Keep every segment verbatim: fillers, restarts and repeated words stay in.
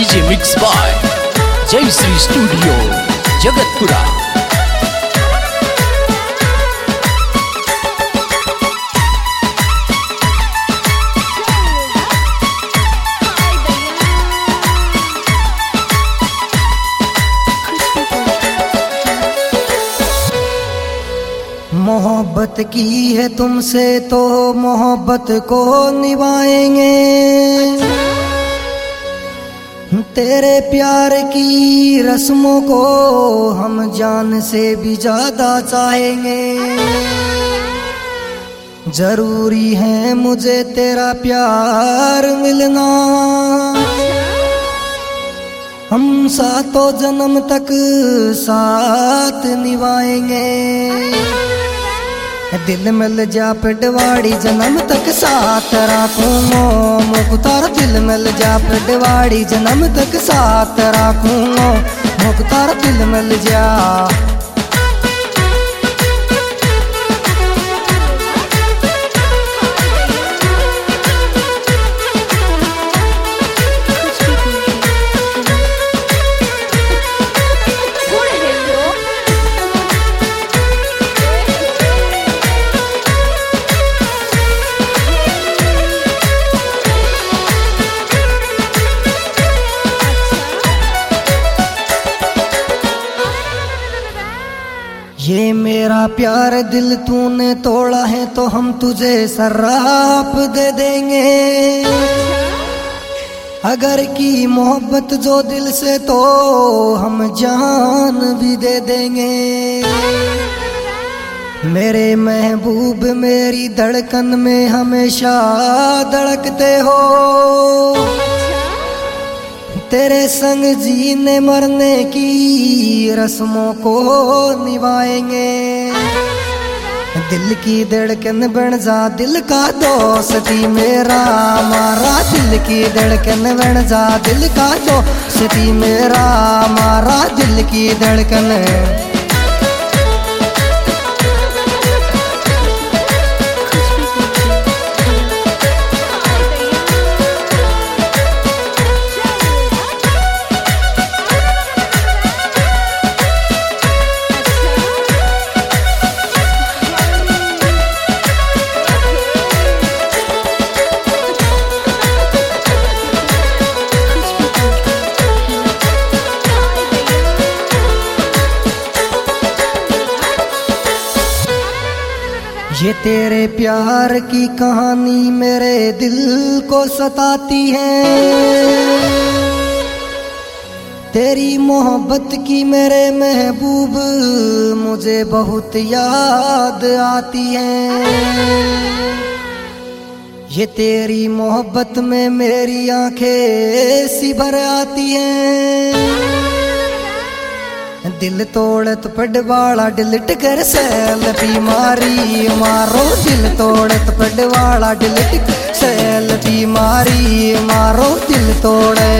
DJ mix by जय Shri studio Jagatpura. मोहब्बत की है तुमसे तो मोहब्बत को निभाएंगे, तेरे प्यार की रस्मों को हम जान से भी ज्यादा चाहेंगे। जरूरी है मुझे तेरा प्यार मिलना, हम सातों जन्म तक साथ निभाएंगे। दिल मिल जा पिडवाड़ी जन्म तक साथ राखूंगा मुख्तार, दिल मिल जा पिडवाड़ी जन्म तक साथ राखूंगा मुख्तार, दिल मिल जा। ये मेरा प्यार दिल तूने तोड़ा है तो हम तुझे शराब दे देंगे, अगर की मोहब्बत जो दिल से तो हम जान भी दे देंगे। मेरे महबूब मेरी धड़कन में हमेशा धड़कते हो, तेरे संग जीने मरने की रस्मों को निभाएंगे। दिल की धड़कन बन जा दिल का दोस्ती मेरा मारा, दिल की धड़कन बन जा दिल का दोस्ती मेरा मारा, दिल की धड़कन। ये तेरे प्यार की कहानी मेरे दिल को सताती है, तेरी मोहब्बत की मेरे महबूब मुझे बहुत याद आती है। ये तेरी मोहब्बत में मेरी आंखें सी भर आती हैं, दिल तोड़त पडवाड़ा डिलिट कर सेल्फी मारी मारो, दिल तोड़त पडवाड़ा डिलिट कर सेल्फी मारी मारो, दिल तोड़े।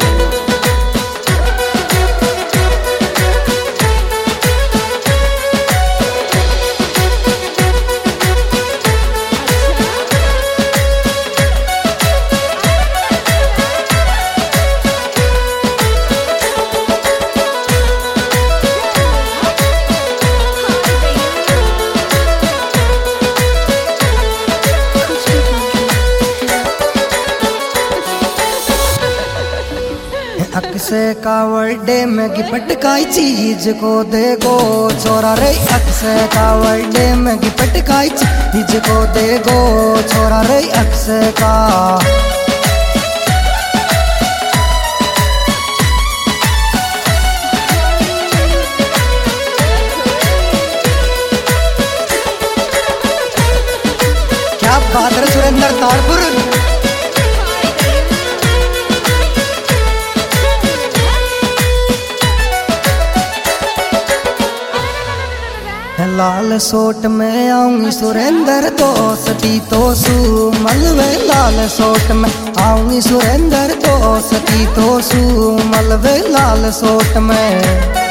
अक्से का वर्डे में गिपट काई चीज को देगो छोरा रे, अक्से का वर्डे में गिपट काई चीज को देगो छोरा रे, अक्से का। क्या बात है सुरेंद्र तारपुर। लाल सोट में आऊंगी सुरेंद्र दोस्ती तो सू मलवे, लाल सोट में आऊंगी सुरेंद्र दोस्ती तो सू मलवे, लाल सोट में।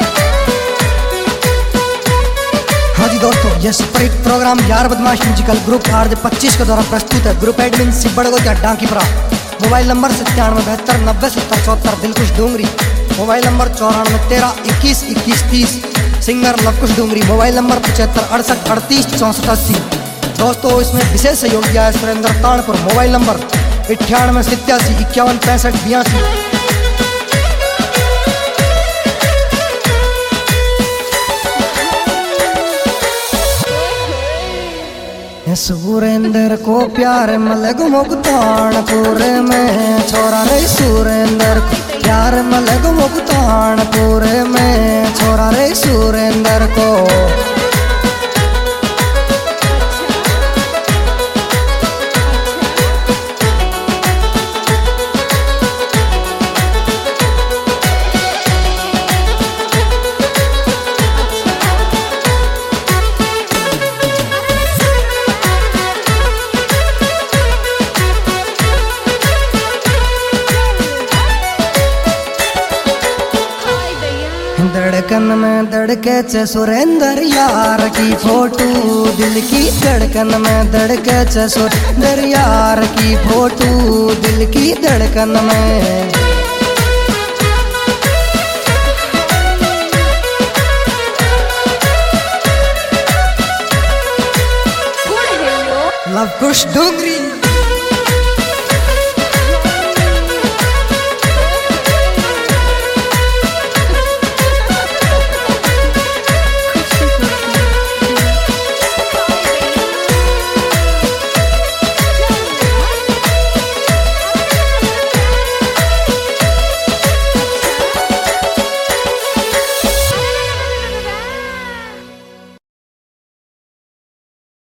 हाँ जी दोस्तों, ये सुपरहिट प्रोग्राम यार बदमाश म्यूजिकल ग्रुप आर जे पच्चीस के द्वारा प्रस्तुत है। ग्रुप एडमिन सिब्बड़ को डांकीपुरा। मोबाइल नंबर सत्तानवे बहत्तर नब्बे सत्तर चौहत्तर दिलकुश डूंगरी। मोबाइल नंबर चौरानवे तेरह इक्कीस इक्कीस तीस singer Lavkush Dungri. Mobile number पचहत्तर अड़सठ अड़तीस चौंसठ अस्सी। दोस्तों इसमें विशेष सहयोग दिया है सुरेंद्र तानपुर। मोबाइल नंबर अट्ठानवे सत्तासी इक्यावन पैंसठ बयासी। सुरेंद्र को प्यार मलग मुक्तानपुर में छोरा रे सुरेंद्र को प्यार मलग मुक्तानपुर में छोरा रे सुरेंद्र को। धड़कन में धड़के च सुरेंद्र यार की फोटो दिल की धड़कन में धड़के च सुरेंद्र यार की फोटो दिल की धड़कन में। लवकुश डूंगरी।